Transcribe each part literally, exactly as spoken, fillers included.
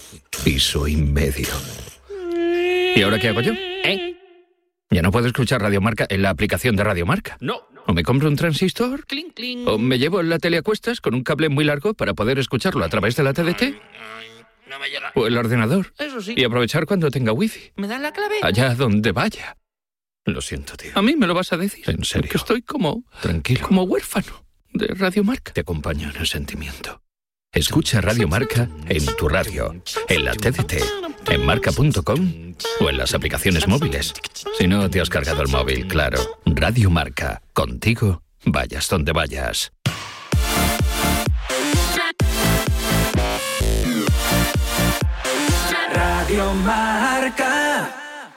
piso y medio. ¿Y ahora qué hago yo? ¿Eh? Ya no puedo escuchar Radio Marca en la aplicación de Radio Marca. No. O me compro un transistor, Cling, cling. o me llevo la tele a cuestas con un cable muy largo para poder escucharlo a través de la T D T. No me llega. O el ordenador. Eso sí. Y aprovechar cuando tenga wifi. ¿Me dan la clave? Allá donde vaya. Lo siento, tío. ¿A mí me lo vas a decir? En serio. Que estoy como... Tranquilo. Como huérfano de Radio Marca. Te acompaño en el sentimiento. Escucha Radio Marca en tu radio, en la T D T, en marca punto com o en las aplicaciones móviles. Si no te has cargado el móvil, claro. Radio Marca. Contigo, vayas donde vayas. Radio Marca.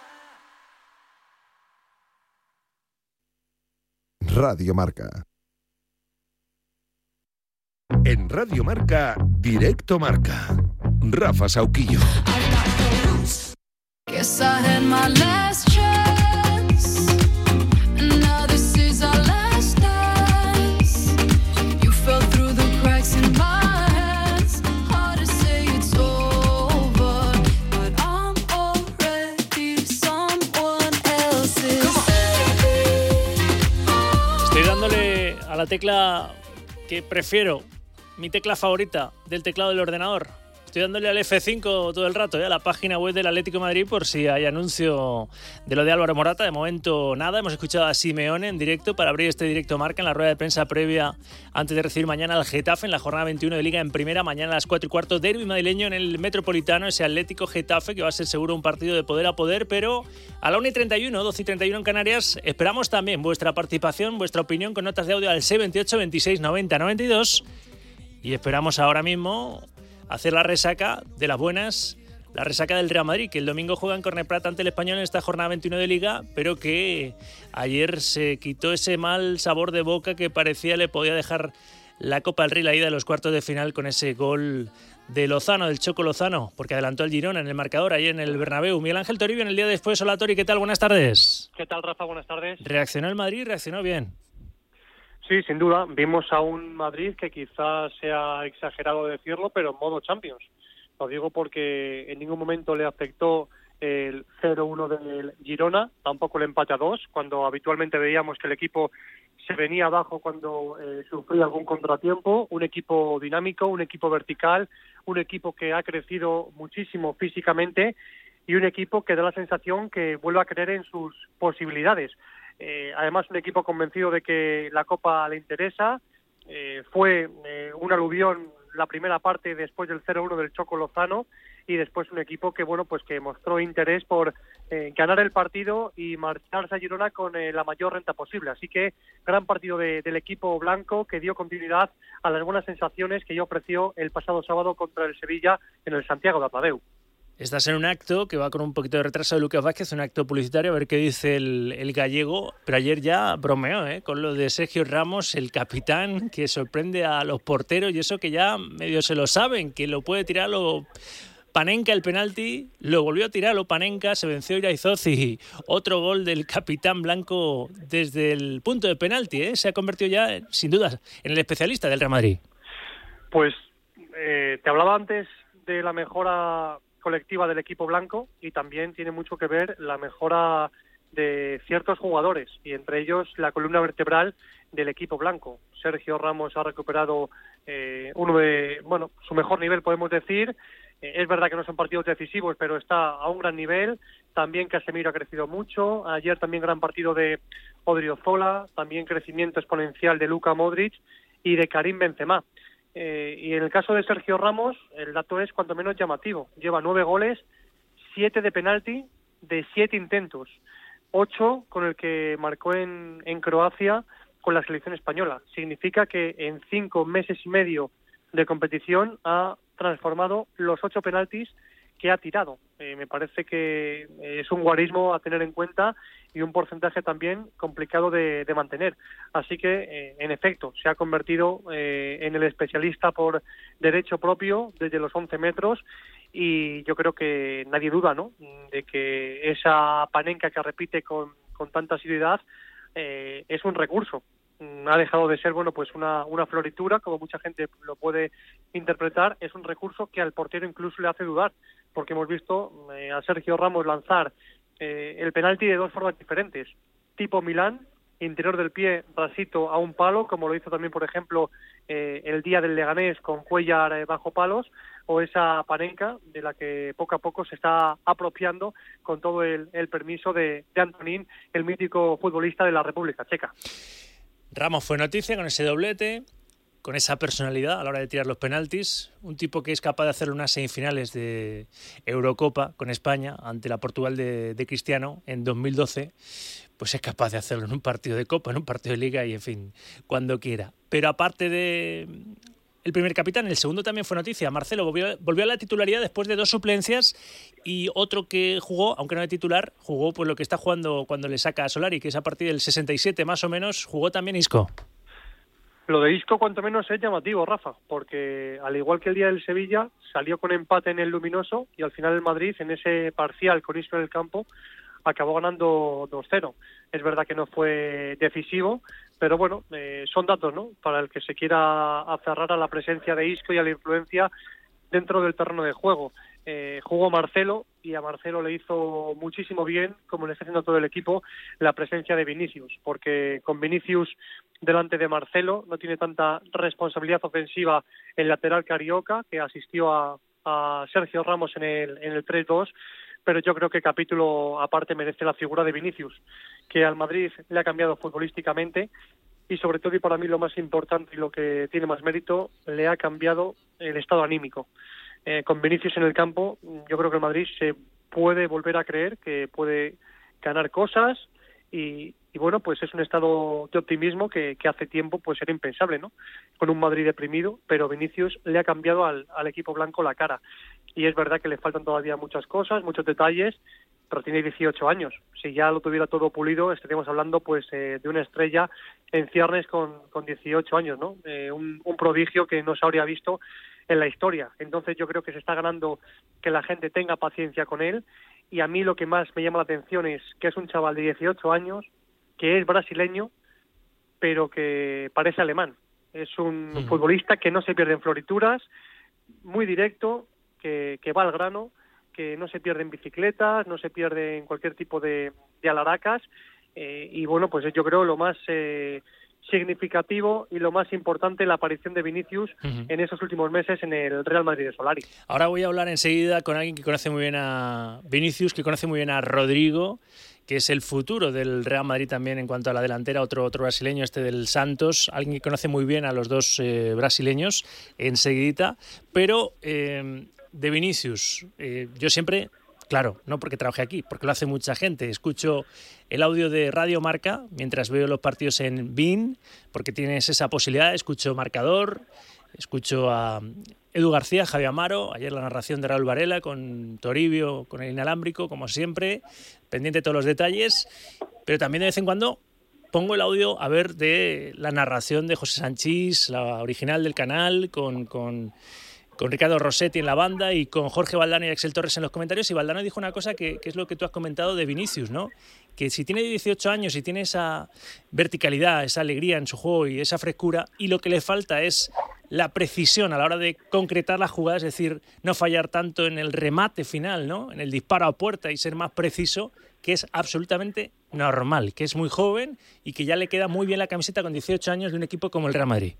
Radio Marca. En Radio Marca, Directo Marca. Rafa Sauquillo. Estoy dándole a la tecla que prefiero, mi tecla favorita del teclado del ordenador. Estoy dándole al F cinco todo el rato, ¿eh? A la página web del Atlético de Madrid por si hay anuncio de lo de Álvaro Morata. De momento nada, hemos escuchado a Simeone en directo para abrir este Directo Marca en la rueda de prensa previa antes de recibir mañana al Getafe en la jornada veintiuno de Liga en Primera. Mañana a las cuatro y cuarto, derbi madrileño en el Metropolitano, ese Atlético Getafe que va a ser seguro un partido de poder a poder, pero a la una y treinta y uno, doce y treinta y uno en Canarias esperamos también vuestra participación, vuestra opinión con notas de audio al seis veintiocho, veintiséis, noventa, noventa y dos y esperamos ahora mismo hacer la resaca de las buenas, la resaca del Real Madrid, que el domingo juega en Cornellà ante el Español en esta jornada veintiuno de Liga, pero que ayer se quitó ese mal sabor de boca que parecía le podía dejar la Copa del Rey, la ida de los cuartos de final con ese gol de Lozano, del Choco Lozano, porque adelantó al Girona en el marcador ayer en el Bernabéu. Miguel Ángel Toribio en el día después. Hola Tori, ¿qué tal? Buenas tardes. ¿Qué tal, Rafa? Buenas tardes. ¿Reaccionó el Madrid? ¿Reaccionó bien? Sí, sin duda. Vimos a un Madrid que quizás sea exagerado decirlo, pero en modo Champions. Lo digo porque en ningún momento le afectó el cero uno del Girona, tampoco el empate a dos, cuando habitualmente veíamos que el equipo se venía abajo cuando eh, sufría algún contratiempo. Un equipo dinámico, un equipo vertical, un equipo que ha crecido muchísimo físicamente y un equipo que da la sensación que vuelve a creer en sus posibilidades. Eh, además, un equipo convencido de que la Copa le interesa. Eh, fue eh, un aluvión la primera parte después del cero uno del Choco Lozano y después un equipo que bueno pues que mostró interés por eh, ganar el partido y marcharse a Girona con eh, la mayor renta posible. Así que gran partido de, del equipo blanco que dio continuidad a las buenas sensaciones que ya ofreció el pasado sábado contra el Sevilla en el Santiago Bernabéu. Estás en un acto que va con un poquito de retraso de Lucas Vázquez, un acto publicitario, a ver qué dice el, el gallego, pero ayer ya bromeó, ¿eh? Con lo de Sergio Ramos, el capitán, que sorprende a los porteros y eso que ya medio se lo saben, que lo puede tirar lo Panenka el penalti, lo volvió a tirar lo Panenka, se venció Iraizoz y otro gol del capitán blanco desde el punto de penalti, ¿eh? Se ha convertido ya, sin duda, en el especialista del Real Madrid. Pues eh, te hablaba antes de la mejora colectiva del equipo blanco y también tiene mucho que ver la mejora de ciertos jugadores y entre ellos la columna vertebral del equipo blanco. Sergio Ramos ha recuperado eh, uno de, bueno, su mejor nivel, podemos decir. Eh, es verdad que no son partidos decisivos, pero está a un gran nivel. También Casemiro ha crecido mucho. Ayer también gran partido de Odriozola, también crecimiento exponencial de Luka Modric y de Karim Benzema. Eh, y en el caso de Sergio Ramos, el dato es cuanto menos llamativo. Lleva nueve goles, siete de penalti, de siete intentos. Ocho con el que marcó en, en Croacia con la selección española. Significa que en cinco meses y medio de competición ha transformado los ocho penaltis que ha tirado. Eh, me parece que es un guarismo a tener en cuenta y un porcentaje también complicado de, de mantener. Así que, eh, en efecto, se ha convertido eh, en el especialista por derecho propio desde los once metros y yo creo que nadie duda, ¿no?, de que esa Panenka que repite con, con tanta asiduidad eh, es un recurso ha dejado de ser, bueno, pues una, una floritura, como mucha gente lo puede interpretar. Es un recurso que al portero incluso le hace dudar, porque hemos visto eh, a Sergio Ramos lanzar eh, el penalti de dos formas diferentes, tipo Milán, interior del pie, rasito a un palo, como lo hizo también, por ejemplo, eh, el día del Leganés con Cuéllar eh, bajo palos, o esa Panenka, de la que poco a poco se está apropiando con todo el, el permiso de, de Antonín, el mítico futbolista de la República Checa. Ramos fue noticia con ese doblete, con esa personalidad a la hora de tirar los penaltis, un tipo que es capaz de hacer unas semifinales de Eurocopa con España ante la Portugal de, de Cristiano en dos mil doce, pues es capaz de hacerlo en un partido de Copa, en un partido de Liga y, en fin, cuando quiera. Pero aparte de el primer capitán, el segundo también fue noticia. Marcelo volvió, volvió a la titularidad después de dos suplencias, y otro que jugó, aunque no de titular, jugó pues lo que está jugando cuando le saca a Solari, que es a partir del sesenta y siete más o menos, jugó también Isco. Lo de Isco cuanto menos es llamativo, Rafa, porque al igual que el día del Sevilla, salió con empate en el Luminoso y al final el Madrid, en ese parcial con Isco en el campo, acabó ganando dos cero. Es verdad que no fue decisivo, pero bueno, eh, son datos, ¿no?, para el que se quiera aferrar a la presencia de Isco y a la influencia dentro del terreno de juego. Eh, jugó Marcelo y a Marcelo le hizo muchísimo bien, como le está haciendo a todo el equipo, la presencia de Vinicius, porque con Vinicius delante de Marcelo no tiene tanta responsabilidad ofensiva el lateral carioca, que asistió a, a Sergio Ramos en el, en el tres dos, pero yo creo que capítulo aparte merece la figura de Vinicius, que al Madrid le ha cambiado futbolísticamente y sobre todo, y para mí lo más importante y lo que tiene más mérito, le ha cambiado el estado anímico. Eh, con Vinicius en el campo, yo creo que el Madrid se puede volver a creer que puede ganar cosas y, y bueno, pues es un estado de optimismo que, que hace tiempo pues era impensable, ¿no?, con un Madrid deprimido, pero Vinicius le ha cambiado al, al equipo blanco la cara. Y es verdad que le faltan todavía muchas cosas, muchos detalles, pero tiene dieciocho años. Si ya lo tuviera todo pulido, estaríamos hablando pues eh, de una estrella en ciernes con, con dieciocho años, ¿no? Eh, un, un prodigio que no se habría visto en la historia. Entonces yo creo que se está ganando que la gente tenga paciencia con él, y a mí lo que más me llama la atención es que es un chaval de dieciocho años, que es brasileño, pero que parece alemán. Es un uh-huh. futbolista que no se pierde en florituras, muy directo, que, que va al grano, que no se pierde en bicicletas, no se pierde en cualquier tipo de, de alaracas, eh, y bueno, pues yo creo lo más eh, significativo y lo más importante, la aparición de Vinicius uh-huh. en esos últimos meses en el Real Madrid de Solari. Ahora voy a hablar enseguida con alguien que conoce muy bien a Vinicius, que conoce muy bien a Rodrigo, que es el futuro del Real Madrid también en cuanto a la delantera, otro otro brasileño, este del Santos, alguien que conoce muy bien a los dos eh, brasileños, enseguidita, pero eh, de Vinicius, eh, yo siempre, claro, no porque trabajé aquí, porque lo hace mucha gente, escucho el audio de Radio Marca mientras veo los partidos en beIN, porque tienes esa posibilidad, escucho Marcador, escucho a Edu García, Javier Amaro, ayer la narración de Raúl Varela con Toribio, con el inalámbrico, como siempre, pendiente de todos los detalles, pero también de vez en cuando pongo el audio a ver de la narración de José Sanchís, la original del canal, con, con, con Ricardo Rossetti en la banda y con Jorge Valdano y Axel Torres en los comentarios. Y Valdano dijo una cosa que, que es lo que tú has comentado de Vinicius, ¿no? Que si tiene dieciocho años y tiene esa verticalidad, esa alegría en su juego y esa frescura, y lo que le falta es la precisión a la hora de concretar las jugadas, es decir, no fallar tanto en el remate final, ¿no?, en el disparo a puerta, y ser más preciso, que es absolutamente normal, que es muy joven y que ya le queda muy bien la camiseta con dieciocho años de un equipo como el Real Madrid.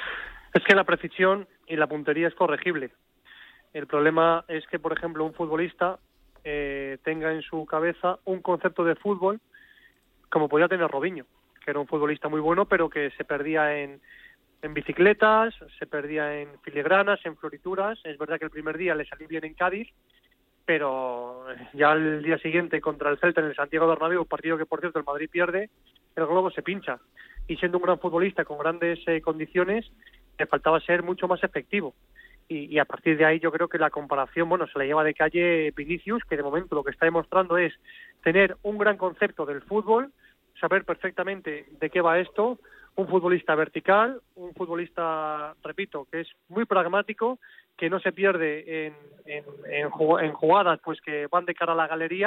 Es que la precisión y la puntería es corregible. El problema es que, por ejemplo, un futbolista eh, tenga en su cabeza un concepto de fútbol como podía tener Robinho, que era un futbolista muy bueno, pero que se perdía en, en bicicletas, se perdía en filigranas, en florituras. Es verdad que el primer día le salió bien en Cádiz, pero ya el día siguiente contra el Celta en el Santiago Bernabéu, un partido que, por cierto, el Madrid pierde, el globo se pincha. Y siendo un gran futbolista con grandes eh, condiciones, le faltaba ser mucho más efectivo. Y, y a partir de ahí yo creo que la comparación, bueno, se la lleva de calle Vinicius, que de momento lo que está demostrando es tener un gran concepto del fútbol, saber perfectamente de qué va esto, un futbolista vertical, un futbolista, repito, que es muy pragmático, que no se pierde en, en, en jugadas pues que van de cara a la galería,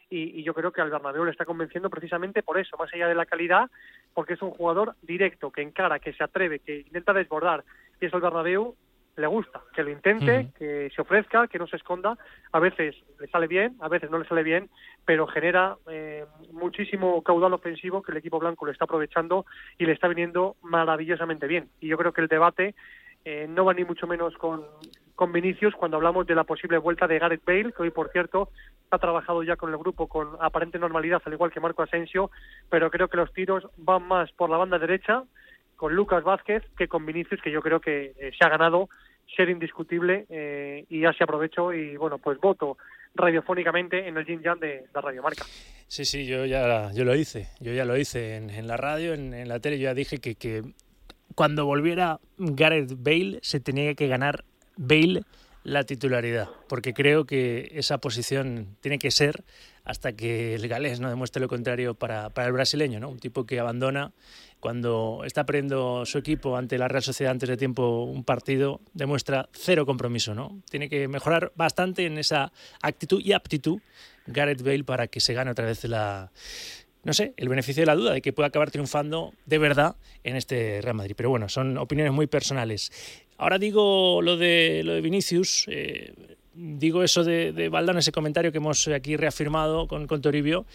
y, y yo creo que al Bernabéu le está convenciendo precisamente por eso, más allá de la calidad, porque es un jugador directo, que encara, que se atreve, que intenta desbordar, y eso al Bernabéu le gusta, que lo intente, uh-huh. que se ofrezca, que no se esconda. A veces le sale bien, a veces no le sale bien, pero genera eh, muchísimo caudal ofensivo que el equipo blanco le está aprovechando y le está viniendo maravillosamente bien. Y yo creo que el debate eh, no va ni mucho menos con, con Vinicius cuando hablamos de la posible vuelta de Gareth Bale, que hoy, por cierto, ha trabajado ya con el grupo con aparente normalidad, al igual que Marco Asensio, pero creo que los tiros van más por la banda derecha, con Lucas Vázquez, que con Vinicius, que yo creo que eh, se ha ganado ser indiscutible eh, y así aprovecho y bueno, pues voto radiofónicamente en el Yin Yang de la Radio Marca. Sí, sí, yo ya yo lo hice, yo ya lo hice en, en la radio, en, en la tele, yo ya dije que, que cuando volviera Gareth Bale se tenía que ganar Bale la titularidad, porque creo que esa posición tiene que ser hasta que el galés no demuestre lo contrario para, para el brasileño, ¿no? Un tipo que abandona cuando está perdiendo su equipo ante la Real Sociedad antes de tiempo un partido, demuestra cero compromiso, ¿no? Tiene que mejorar bastante en esa actitud y aptitud Gareth Bale para que se gane otra vez la, no sé, el beneficio de la duda de que pueda acabar triunfando de verdad en este Real Madrid. Pero bueno, son opiniones muy personales. Ahora digo lo de lo de Vinicius, eh, digo eso de, de Valdano, ese comentario que hemos aquí reafirmado con, con Toribio,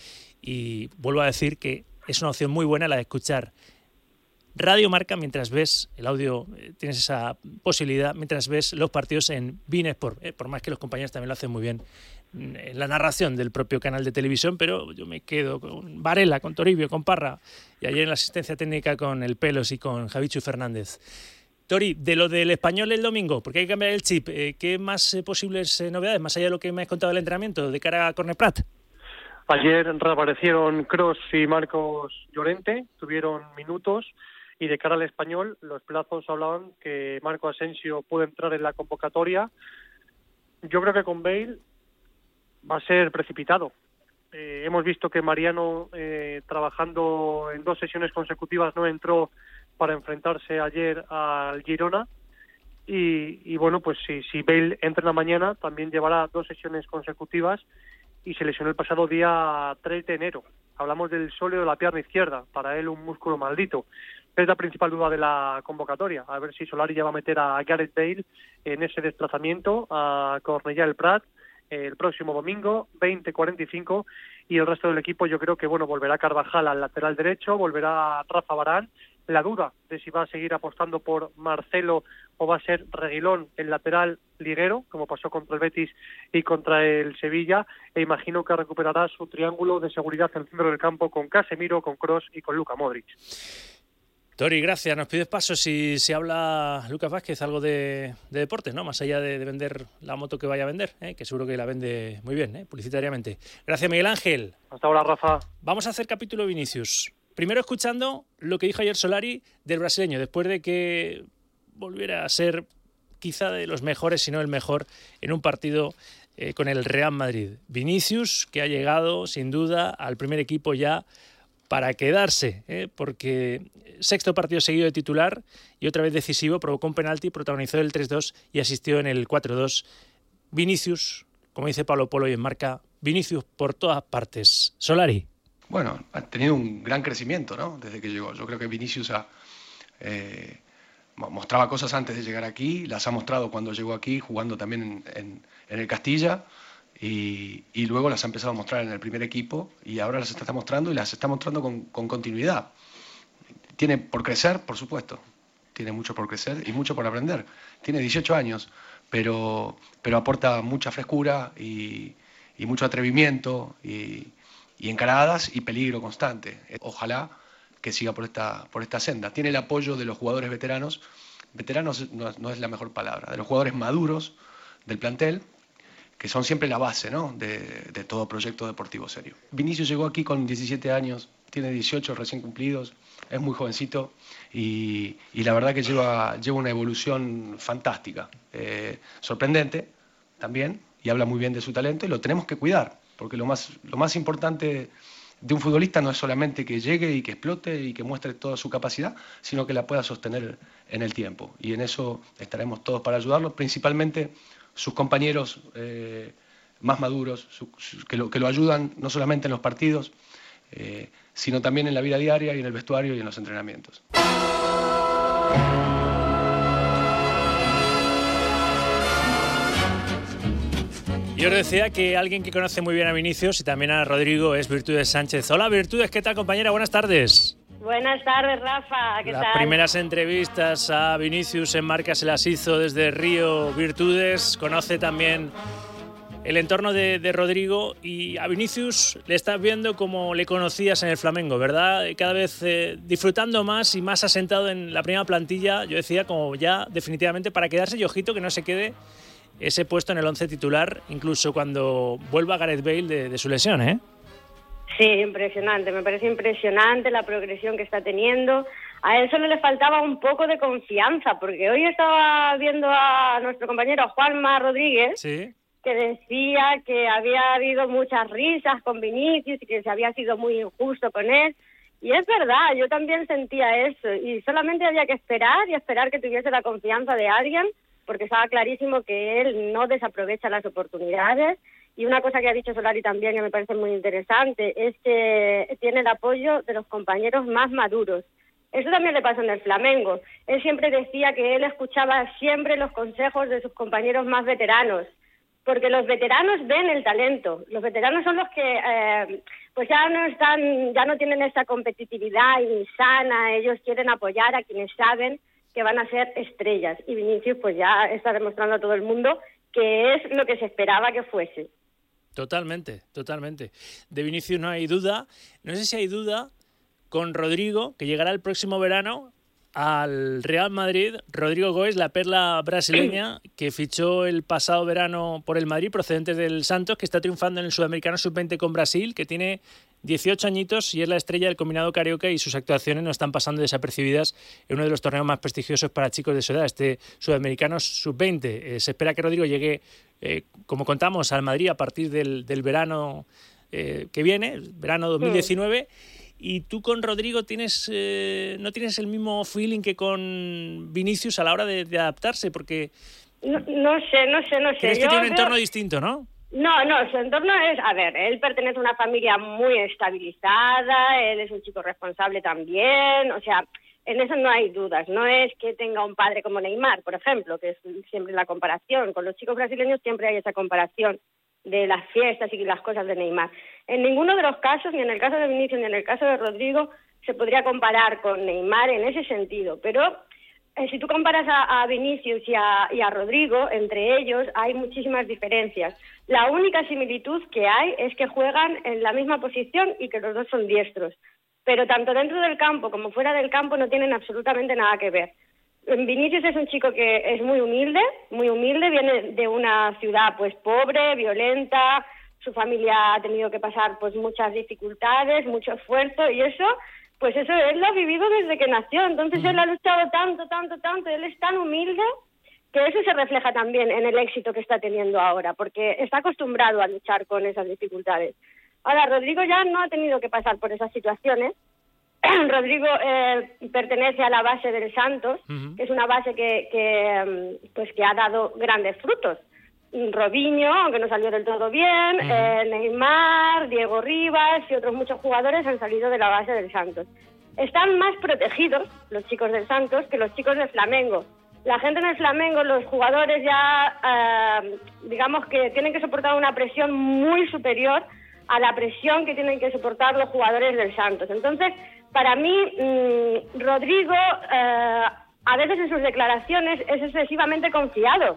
y vuelvo a decir que es una opción muy buena la de escuchar Radio Marca mientras ves el audio, eh, tienes esa posibilidad, mientras ves los partidos en beIN Sport, eh, por más que los compañeros también lo hacen muy bien en la narración del propio canal de televisión, pero yo me quedo con Varela, con Toribio, con Parra, y ayer en la asistencia técnica con el Pelos y con Javichu Fernández. Tori, de lo del Español el domingo, porque hay que cambiar el chip, eh, ¿qué más eh, posibles eh, novedades, más allá de lo que me has contado del entrenamiento, de cara a Cornet Prat? Ayer reaparecieron Kroos y Marcos Llorente, tuvieron minutos, y de cara al Español, los plazos hablaban que Marco Asensio puede entrar en la convocatoria. Yo creo que con Bale va a ser precipitado. Eh, hemos visto que Mariano, eh, trabajando en dos sesiones consecutivas, no entró para enfrentarse ayer al Girona. Y, y bueno, pues si, si Bale entrena mañana, también llevará dos sesiones consecutivas y se lesionó el pasado día tres de enero. Hablamos del sóleo de la pierna izquierda, para él un músculo maldito. Es la principal duda de la convocatoria, a ver si Solari ya va a meter a Gareth Bale en ese desplazamiento a Cornellà del Prat el próximo domingo, veinte cuarenta y cinco, y el resto del equipo yo creo que bueno volverá Carvajal al lateral derecho, volverá Rafa Varane. La duda de si va a seguir apostando por Marcelo o va a ser Reguilón el lateral liguero, como pasó contra el Betis y contra el Sevilla, e imagino que recuperará su triángulo de seguridad en el centro del campo con Casemiro, con Kroos y con Luka Modric. Tori, gracias. Nos pides paso si, si habla Lucas Vázquez algo de, de deportes, ¿no? Más allá de, de vender la moto que vaya a vender, ¿eh? Que seguro que la vende muy bien, ¿eh? Publicitariamente. Gracias, Miguel Ángel. Hasta ahora, Rafa. Vamos a hacer capítulo Vinicius. Primero escuchando lo que dijo ayer Solari del brasileño, después de que volviera a ser quizá de los mejores, si no el mejor, en un partido eh, con el Real Madrid. Vinicius, que ha llegado, sin duda, al primer equipo ya para quedarse, ¿eh? Porque sexto partido seguido de titular y otra vez decisivo, provocó un penalti, protagonizó el tres dos y asistió en el cuatro dos. Vinicius, como dice Pablo Polo y en Marca, Vinicius por todas partes. Solari. Bueno, ha tenido un gran crecimiento, ¿no? Desde que llegó. Yo creo que Vinicius ha, eh, mostraba cosas antes de llegar aquí, las ha mostrado cuando llegó aquí, jugando también en, en, en el Castilla. Y, y luego las ha empezado a mostrar en el primer equipo y ahora las está mostrando y las está mostrando con, con continuidad. Tiene por crecer, por supuesto, tiene mucho por crecer y mucho por aprender. Tiene dieciocho años, pero, pero aporta mucha frescura y, y mucho atrevimiento y, y encaradas y peligro constante. Ojalá que siga por esta, por esta senda. Tiene el apoyo de los jugadores veteranos, veteranos no, no es la mejor palabra, de los jugadores maduros del plantel, que son siempre la base, ¿no? de, de todo proyecto deportivo serio. Vinicius llegó aquí con diecisiete años, tiene dieciocho recién cumplidos, es muy jovencito y, y la verdad que lleva, lleva una evolución fantástica, eh, sorprendente también, y habla muy bien de su talento y lo tenemos que cuidar, porque lo más, lo más importante de un futbolista no es solamente que llegue y que explote y que muestre toda su capacidad, sino que la pueda sostener en el tiempo, y en eso estaremos todos para ayudarlo, principalmente sus compañeros eh, más maduros, su, su, que, lo, que lo ayudan no solamente en los partidos, eh, sino también en la vida diaria y en el vestuario y en los entrenamientos. Yo os decía que alguien que conoce muy bien a Vinicius y también a Rodrigo es Virtudes Sánchez. Hola Virtudes, ¿qué tal compañera? Buenas tardes. Buenas tardes, Rafa, ¿qué Las tal? Las primeras entrevistas a Vinicius en Marca se las hizo desde Río Virtudes, conoce también el entorno de, de Rodrigo, y a Vinicius le estás viendo como le conocías en el Flamengo, ¿verdad? Cada vez eh, disfrutando más y más asentado en la primera plantilla, yo decía, como ya definitivamente para quedarse, y ojito que no se quede ese puesto en el once titular, incluso cuando vuelva Gareth Bale de, de su lesión, ¿eh? Sí, impresionante, me parece impresionante la progresión que está teniendo. A él solo le faltaba un poco de confianza, porque hoy estaba viendo a nuestro compañero Juanma Rodríguez, ¿sí?, que decía que había habido muchas risas con Vinicius y que se había sido muy injusto con él. Y es verdad, yo también sentía eso, y solamente había que esperar y esperar que tuviese la confianza de alguien, porque estaba clarísimo que él no desaprovecha las oportunidades. Y una cosa que ha dicho Solari también, que me parece muy interesante, es que tiene el apoyo de los compañeros más maduros. Eso también le pasó en el Flamengo. Él siempre decía que él escuchaba siempre los consejos de sus compañeros más veteranos, porque los veteranos ven el talento. Los veteranos son los que eh, pues ya no están, ya no tienen esa competitividad insana. Ellos quieren apoyar a quienes saben que van a ser estrellas, y Vinicius pues ya está demostrando a todo el mundo que es lo que se esperaba que fuese. Totalmente, totalmente. De Vinicius no hay duda. No sé si hay duda con Rodrigo, que llegará el próximo verano al Real Madrid. Rodrigo Goes, la perla brasileña que fichó el pasado verano por el Madrid, procedente del Santos, que está triunfando en el Sudamericano sub veinte con Brasil, que tiene dieciocho añitos y es la estrella del combinado carioca, y sus actuaciones no están pasando desapercibidas en uno de los torneos más prestigiosos para chicos de su edad, este Sudamericano sub veinte. Eh, se espera que Rodrigo llegue, eh, como contamos, al Madrid a partir del, del verano eh, que viene, verano dos mil diecinueve. Sí. Y tú con Rodrigo tienes eh, no tienes el mismo feeling que con Vinicius a la hora de, de adaptarse, porque... No, no sé, no sé, no sé. ¿Crees que Yo tiene un entorno veo... distinto, no? No, no, su entorno es, a ver, él pertenece a una familia muy estabilizada, él es un chico responsable también, o sea, en eso no hay dudas. No es que tenga un padre como Neymar, por ejemplo, que es siempre la comparación. Con los chicos brasileños siempre hay esa comparación de las fiestas y las cosas de Neymar. En ninguno de los casos, ni en el caso de Vinicius ni en el caso de Rodrigo, se podría comparar con Neymar en ese sentido, pero... Si tú comparas a, a Vinicius y a, y a Rodrigo, entre ellos hay muchísimas diferencias. La única similitud que hay es que juegan en la misma posición y que los dos son diestros. Pero tanto dentro del campo como fuera del campo no tienen absolutamente nada que ver. Vinicius es un chico que es muy humilde, muy humilde, viene de una ciudad pues pobre, violenta, su familia ha tenido que pasar pues muchas dificultades, mucho esfuerzo, y eso... Pues eso, él lo ha vivido desde que nació, entonces él ha luchado tanto, tanto, tanto, él es tan humilde que eso se refleja también en el éxito que está teniendo ahora, porque está acostumbrado a luchar con esas dificultades. Ahora, Rodrigo ya no ha tenido que pasar por esas situaciones. Rodrigo eh, pertenece a la base del Santos, uh-huh. que es una base que, que, pues que ha dado grandes frutos. Robinho, aunque no salió del todo bien, uh-huh. eh, Neymar, Diego Rivas y otros muchos jugadores han salido de la base del Santos. Están más protegidos los chicos del Santos que los chicos del Flamengo. La gente en el Flamengo, los jugadores ya, eh, digamos que tienen que soportar una presión muy superior a la presión que tienen que soportar los jugadores del Santos. Entonces, para mí, mmm, Rodrigo, eh, a veces en sus declaraciones es excesivamente confiado.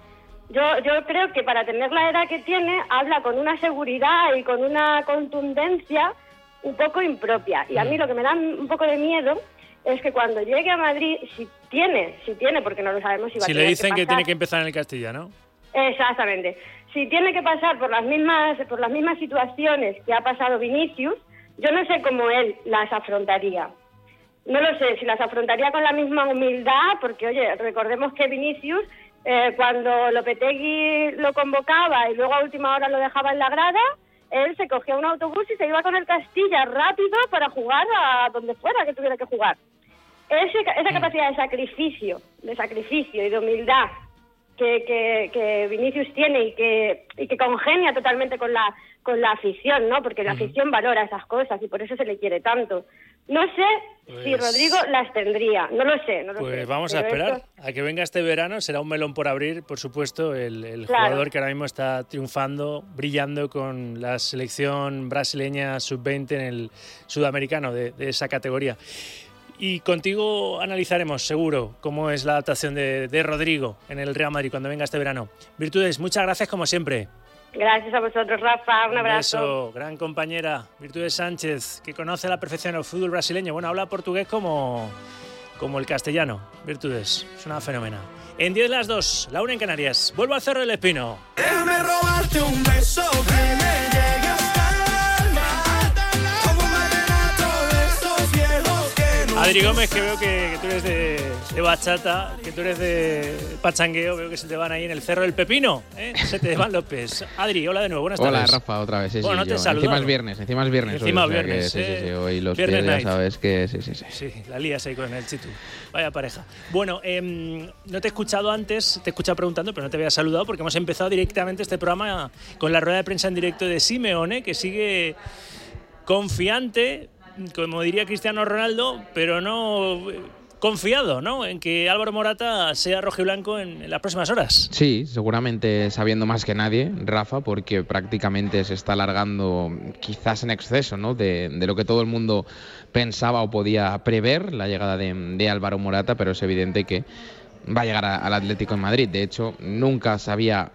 Yo, yo creo que para tener la edad que tiene, habla con una seguridad y con una contundencia un poco impropia. Y a mí lo que me da un poco de miedo es que cuando llegue a Madrid, si tiene, si tiene, porque no lo sabemos si va si a tener le dicen que, que tiene que empezar en el Castilla, ¿no? Exactamente. Si tiene que pasar por las mismas, por las mismas situaciones que ha pasado Vinicius, yo no sé cómo él las afrontaría. No lo sé, si las afrontaría con la misma humildad, porque, oye, recordemos que Vinicius... Eh, cuando Lopetegui lo convocaba y luego a última hora lo dejaba en la grada, él se cogía un autobús y se iba con el Castilla rápido para jugar a donde fuera que tuviera que jugar. Ese, esa capacidad de sacrificio, de sacrificio y de humildad que, que, que Vinicius tiene y que, y que congenia totalmente con la, con la afición, ¿no? Porque la afición valora esas cosas y por eso se le quiere tanto. No sé pues, si Rodrigo las tendría, no lo sé. No lo pues sé, vamos a esperar esto... a que venga este verano, será un melón por abrir, por supuesto, el, el claro. jugador que ahora mismo está triunfando, brillando con la selección brasileña sub veinte en el sudamericano de, de esa categoría. Y contigo analizaremos, seguro, cómo es la adaptación de, de Rodrigo en el Real Madrid cuando venga este verano. Virtudes, muchas gracias como siempre. Gracias a vosotros, Rafa. Un abrazo. Un beso, gran compañera. Virtudes Sánchez, que conoce a la perfección el fútbol brasileño. Bueno, habla portugués como, como el castellano. Virtudes, es una fenómena. En diez las dos, la una en Canarias. Vuelvo al Cerro del Espino. Déjame robarte un beso que me llegue hasta el alma, como un vallenato de esos viejos que no... Adri Gómez, que veo que, que tú eres de, de bachata, que tú eres de pachangueo, veo que se te van ahí en el Cerro del Pepino, ¿eh? Se te van los pies. Adri, hola de nuevo, buenas tardes. Hola, Rafa, otra vez. Sí, bueno, sí, no te yo. Encima es viernes, encima es viernes. Encima hoy, viernes, o sea que, eh, sí, sí, sí, hoy los viernes pies ya night. sabes que sí, sí, sí. Sí, la lías ahí con el Chitu. Vaya pareja. Bueno, eh, no te he escuchado antes, te he escuchado preguntando, pero no te había saludado porque hemos empezado directamente este programa con la rueda de prensa en directo de Simeone, que sigue confiante, como diría Cristiano Ronaldo, pero no confiado, ¿no?, en que Álvaro Morata sea rojiblanco en, en las próximas horas. Sí, seguramente sabiendo más que nadie, Rafa, porque prácticamente se está alargando quizás en exceso, ¿no?, de, de lo que todo el mundo pensaba o podía prever, la llegada de, de Álvaro Morata, pero es evidente que va a llegar a, al Atlético de Madrid. De hecho, nunca se había,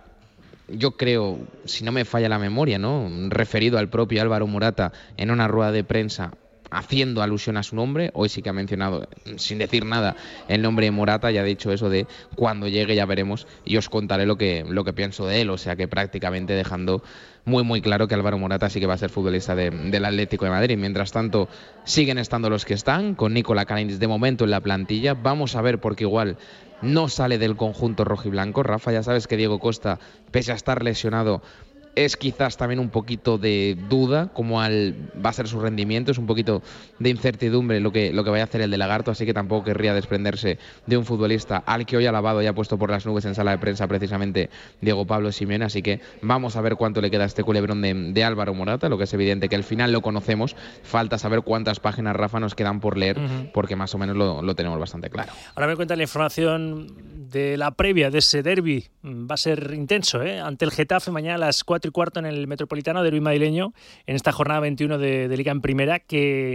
yo creo, si no me falla la memoria, ¿no?, referido al propio Álvaro Morata en una rueda de prensa haciendo alusión a su nombre. Hoy sí que ha mencionado, sin decir nada, el nombre de Morata, y ha dicho eso de cuando llegue ya veremos y os contaré lo que, lo que pienso de él, o sea que prácticamente dejando muy muy claro que Álvaro Morata sí que va a ser futbolista de, del Atlético de Madrid. Mientras tanto siguen estando los que están, con Nicola Kalinic de momento en la plantilla. Vamos a ver, porque igual no sale del conjunto rojiblanco. Rafa, ya sabes que Diego Costa, pese a estar lesionado, es quizás también un poquito de duda como al va a ser su rendimiento, es un poquito de incertidumbre lo que, lo que vaya a hacer el de Lagarto, así que tampoco querría desprenderse de un futbolista al que hoy ha alabado y ha puesto por las nubes en sala de prensa precisamente Diego Pablo Simeone. Así que vamos a ver cuánto le queda a este culebrón de, de Álvaro Morata. Lo que es evidente que al final lo conocemos, falta saber cuántas páginas, Rafa, nos quedan por leer, uh-huh. porque más o menos lo, lo tenemos bastante claro. Ahora me cuenta la información de la previa de ese derbi. Va a ser intenso, ¿eh?, ante el Getafe mañana a las cuatro y cuarto en el Metropolitano, derbi madrileño, en esta jornada veintiuno de, de Liga en Primera, que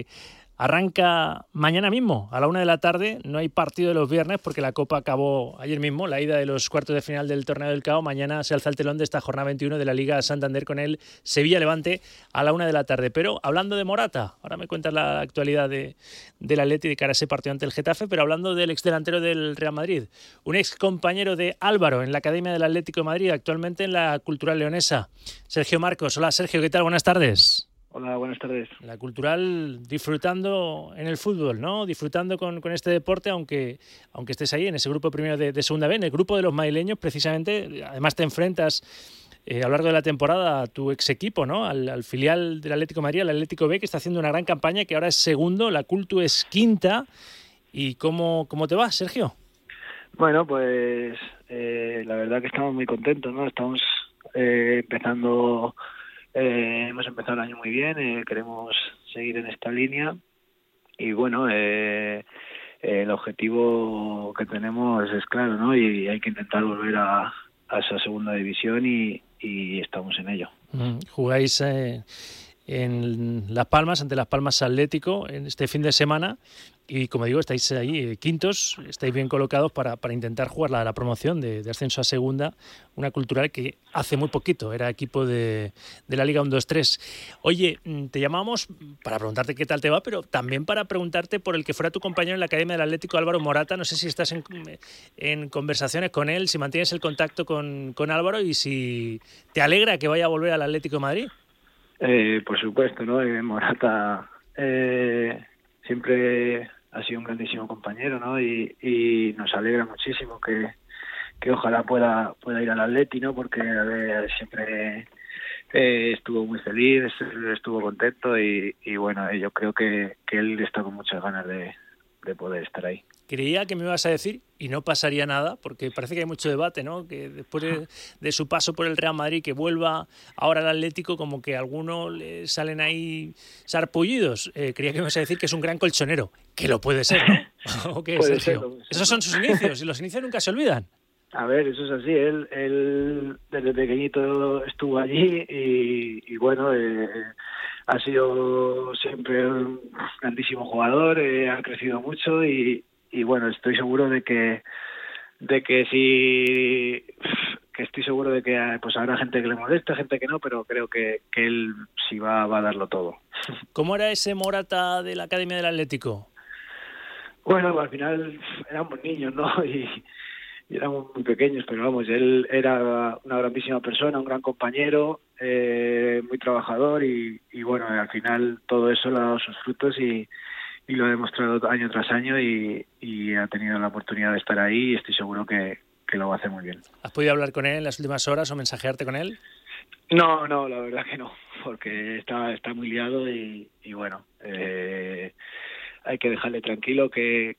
arranca mañana mismo a la una de la tarde. No hay partido de los viernes porque la Copa acabó ayer mismo, la ida de los cuartos de final del Torneo del C A O. Mañana se alza el telón de esta jornada veintiuno de la Liga Santander con el Sevilla-Levante a la una de la tarde. Pero hablando de Morata, ahora me cuentas la actualidad de, del Atleti de cara a ese partido ante el Getafe, pero hablando del exdelantero del Real Madrid, un ex compañero de Álvaro en la Academia del Atlético de Madrid, actualmente en la Cultural Leonesa, Sergio Marcos. Hola Sergio, ¿qué tal? Buenas tardes. Hola, buenas tardes. La Cultural disfrutando en el fútbol, ¿no? Disfrutando con, con este deporte, aunque, aunque estés ahí en ese grupo primero de, de Segunda B, en el grupo de los madrileños, precisamente. Además te enfrentas eh, a lo largo de la temporada a tu ex equipo, ¿no?, Al, al filial del Atlético de Madrid, al Atlético B, que está haciendo una gran campaña, que ahora es segundo, la Cultu es quinta. ¿Y cómo, cómo te va, Sergio? Bueno, pues eh, la verdad que estamos muy contentos, ¿no? Estamos eh, empezando... Eh, hemos empezado el año muy bien, eh, queremos seguir en esta línea y bueno, eh, eh, el objetivo que tenemos es claro, ¿no? Y hay que intentar volver a, a esa segunda división y, y estamos en ello. Mm, jugáis eh, en Las Palmas, ante Las Palmas Atlético, en este fin de semana. Y como digo, estáis ahí eh, quintos, estáis bien colocados para, para intentar jugar la, la promoción de, de ascenso a segunda, una Cultural que hace muy poquito era equipo de, de la Liga uno dos tres. Oye, te llamamos para preguntarte qué tal te va, pero también para preguntarte por el que fuera tu compañero en la Academia del Atlético, Álvaro Morata. No sé si estás en, en conversaciones con él, si mantienes el contacto con, con Álvaro y si te alegra que vaya a volver al Atlético de Madrid. Eh, por supuesto, ¿no? Eh, Morata eh, siempre ha sido un grandísimo compañero, ¿no? Y, y nos alegra muchísimo que, que ojalá pueda pueda ir al Atleti, ¿no? Porque a ver, siempre eh, estuvo muy feliz, estuvo contento y, y bueno, yo creo que, que él está con muchas ganas de, de poder estar ahí. creía que me ibas a decir, y no pasaría nada, porque parece que hay mucho debate, ¿no? Que después de, de su paso por el Real Madrid, que vuelva ahora al Atlético, como que a algunos le salen ahí sarpullidos. Eh, creía que me ibas a decir que es un gran colchonero, que lo puede ser, ¿no? ¿O qué, Puede Sergio? serlo. Esos son sus inicios, y los inicios nunca se olvidan. A ver, eso es así. Él, él desde pequeñito estuvo allí y, y bueno, eh, ha sido siempre un grandísimo jugador, eh, ha crecido mucho y, y bueno, estoy seguro de que de que sí, que estoy seguro de que pues habrá gente que le molesta, gente que no, pero creo que, que él sí va, va a darlo todo. ¿Cómo era ese Morata de la Academia del Atlético? Bueno, al final éramos niños, ¿no? Y Y éramos muy pequeños, pero vamos, él era una grandísima persona, un gran compañero, eh, muy trabajador y, y bueno, al final todo eso le ha dado sus frutos y, y lo ha demostrado año tras año y, y ha tenido la oportunidad de estar ahí y estoy seguro que, que lo va a hacer muy bien. ¿Has podido hablar con él en las últimas horas o mensajearte con él? No, no, la verdad que no, porque está, está muy liado y, y bueno, eh, hay que dejarle tranquilo que...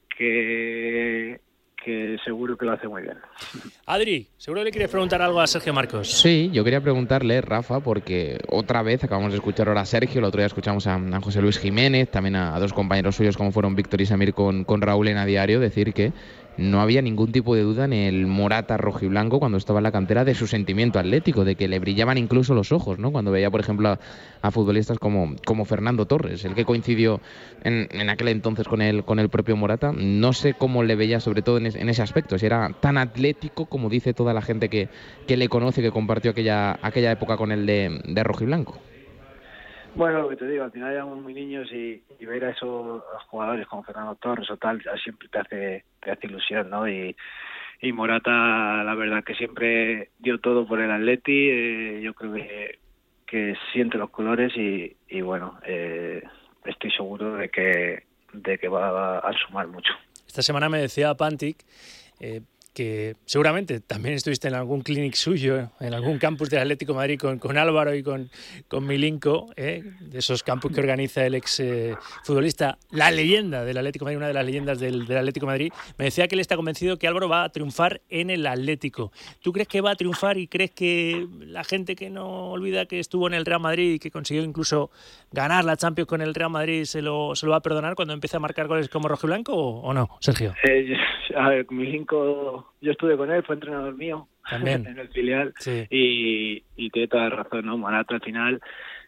que que seguro que lo hace muy bien. Adri, seguro que le quieres preguntar algo a Sergio Marcos. Sí, yo quería preguntarle, Rafa, porque otra vez acabamos de escuchar ahora a Sergio, el otro día escuchamos a, a José Luis Jiménez, también a, a dos compañeros suyos como fueron Víctor y Samir con, con Raúl en A Diario, decir que no había ningún tipo de duda en el Morata rojiblanco cuando estaba en la cantera de su sentimiento atlético, de que le brillaban incluso los ojos, ¿no? Cuando veía, por ejemplo, a, a futbolistas como, como Fernando Torres, el que coincidió en, en aquel entonces con el, con el propio Morata. No sé cómo le veía, sobre todo en, es, en ese aspecto, si era tan atlético como dice toda la gente que, que le conoce, que compartió aquella, aquella época con el de, de rojiblanco. Bueno, lo que te digo, al final éramos muy niños y, y ver a esos jugadores como Fernando Torres o tal, siempre te hace, te hace ilusión, ¿no? Y, y Morata, la verdad que siempre dio todo por el Atleti, eh, yo creo que, que siente los colores y, y bueno, eh, estoy seguro de que, de que va a, a sumar mucho. Esta semana me decía Pantic eh, que seguramente también estuviste en algún clinic suyo, en algún campus del Atlético de Madrid con, con Álvaro y con, con Milinko, ¿eh? de esos campus que organiza el ex eh, futbolista, la leyenda del Atlético de Madrid, una de las leyendas del, del Atlético de Madrid. Me decía que él está convencido que Álvaro va a triunfar en el Atlético. ¿Tú crees que va a triunfar y crees que la gente que no olvida que estuvo en el Real Madrid y que consiguió incluso ganar la Champions con el Real Madrid se lo, se lo va a perdonar cuando empiece a marcar goles como rojiblanco o, o no, Sergio? Eh, a ver, Milinko, yo estuve con él, fue entrenador mío también en el filial, sí. y, y tiene toda la razón, ¿no? Morata al final,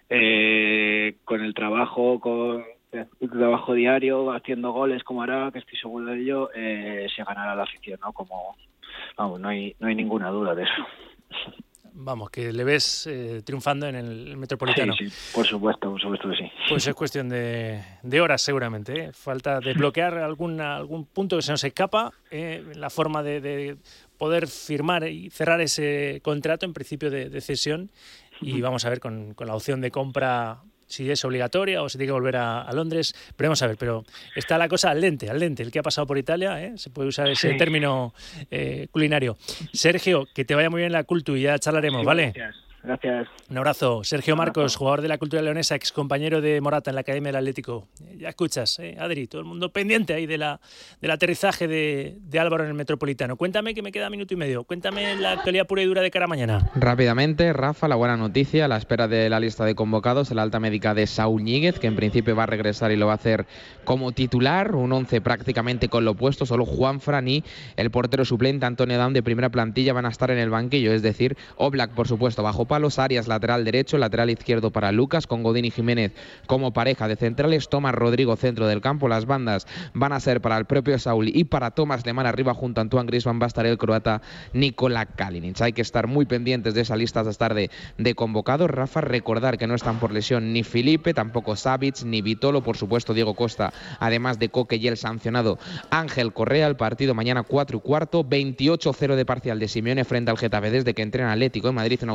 eh, con el trabajo, con el trabajo diario, haciendo goles como hará, que estoy seguro de ello, eh, se ganará la afición, ¿no? Como, vamos, no hay, no hay ninguna duda de eso. Vamos, que le ves eh, triunfando en el Metropolitano. Sí, sí, por supuesto, por supuesto que sí. Pues es cuestión de, de horas seguramente, ¿eh? Falta desbloquear alguna, algún punto que se nos escapa, eh, la forma de, de poder firmar y cerrar ese contrato en principio de, de cesión y vamos a ver con, con la opción de compra si es obligatoria o si tiene que volver a, a Londres, pero vamos a ver, pero está la cosa al dente, al dente, el que ha pasado por Italia, ¿eh? Se puede usar ese sí. término eh, culinario. Sergio, que te vaya muy bien la Cultu y ya charlaremos, sí, ¿vale? Gracias. Gracias. Un abrazo. Sergio Marcos, jugador de la Cultural Leonesa, ex compañero de Morata en la Academia del Atlético. Ya escuchas, ¿eh? Adri, todo el mundo pendiente ahí de la, del aterrizaje de, de Álvaro en el Metropolitano. Cuéntame, que me queda minuto y medio. Cuéntame la actualidad pura y dura de cara a mañana. Rápidamente, Rafa, la buena noticia, a la espera de la lista de convocados, la alta médica de Saúl Ñíguez, que en principio va a regresar y lo va a hacer como titular. Un once prácticamente con lo opuesto, solo Juanfran y el portero suplente Antonio Daun de primera plantilla van a estar en el banquillo, es decir, Oblak, por supuesto, bajo palos, Arias lateral derecho, lateral izquierdo para Lucas, con Godín y Jiménez como pareja de centrales, Tomás Rodrigo centro del campo, las bandas van a ser para el propio Saúl y para Tomás Lemar arriba junto a Antoine Griezmann va a estar el croata Nikola Kalinic. Hay que estar muy pendientes de esa lista de estar de, de convocados. Rafa, recordar que no están por lesión ni Felipe, tampoco Savic, ni Vitolo, por supuesto Diego Costa, además de Coque y el sancionado Ángel Correa. El partido mañana cuatro y cuarto, veintiocho cero de parcial de Simeone frente al Getafe desde que entrena Atlético de Madrid, una auténtica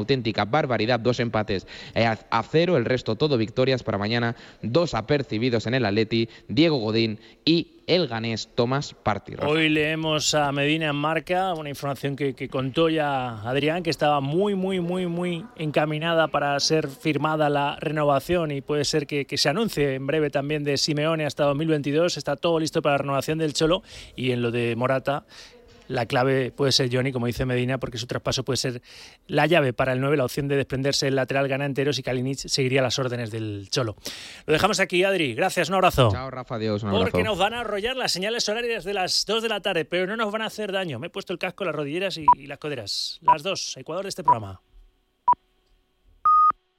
barbaridad, dos empates a cero, el resto todo victorias para mañana, dos apercibidos en el Atleti, Diego Godín y el ganés Tomás Partey. Hoy leemos a Medina en Marca, una información que, que contó ya Adrián, que estaba muy, muy, muy, muy encaminada para ser firmada la renovación y puede ser que, que se anuncie en breve también de Simeone hasta dos mil veintidós. Está todo listo para la renovación del Cholo, y en lo de Morata la clave puede ser Johnny, como dice Medina, porque su traspaso puede ser la llave para el nueve, la opción de desprenderse del lateral gana enteros y Kalinic seguiría las órdenes del Cholo. Lo dejamos aquí, Adri. Gracias, un abrazo. Chao, Rafa, adiós, un abrazo. Porque nos van a arrollar las señales horarias de las dos de la tarde, pero no nos van a hacer daño. Me he puesto el casco, las rodilleras y, y las coderas. Las dos, Ecuador de este programa.